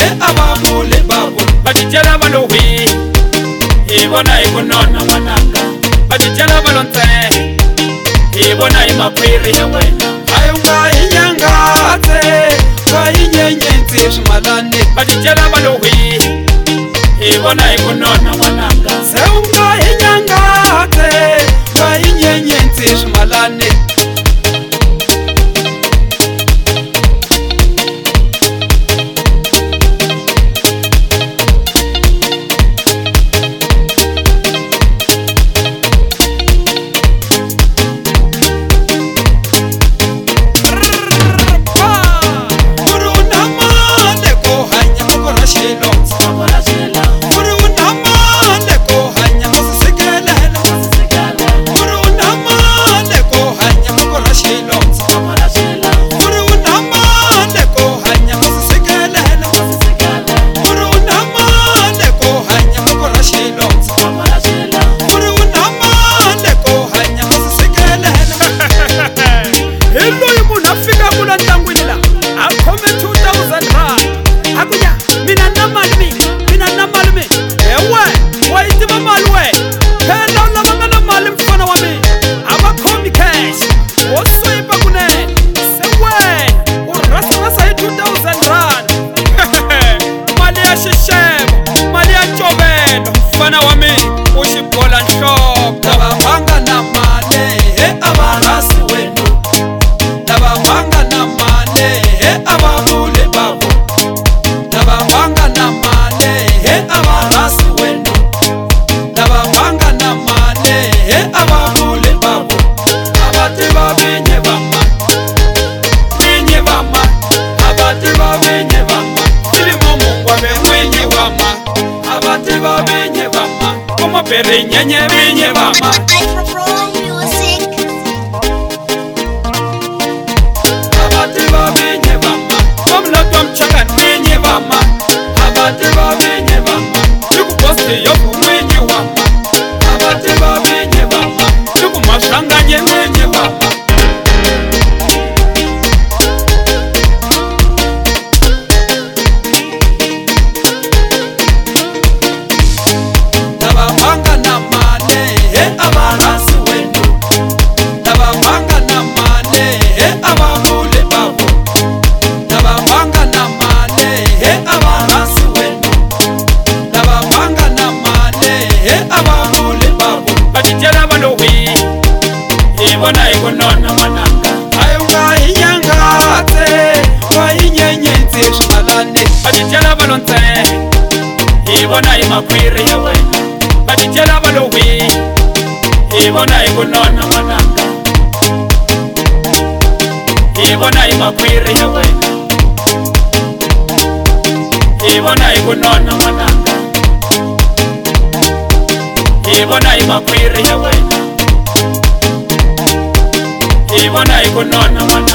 he ababule babu badijela balohi ibona ikunona mwananga badijela balonte ibona imakwiri ya wena ayunga inyangate kwa inyenyenzi shimalane badijela balohi ibona ikunona mwananga seunga inyangate kwa inyenyenzi shimalane Nyenye binye bama abati babinye bama komla twamchaka binye bama abati babinye bama tukuposti yoku mwenye wama abati babinye bama tukumashanganye mwenye bama ibona ikunona mwananga ayunga inyangate kwa inyenyenzi shimalane badijela balonte ibona imakwiri ya wena badijela balohi ibona ikunona mwananga ibona imakwiri ya wena ibona ikunona mwananga ibona imakwiri ya wena ibona ikunona mwana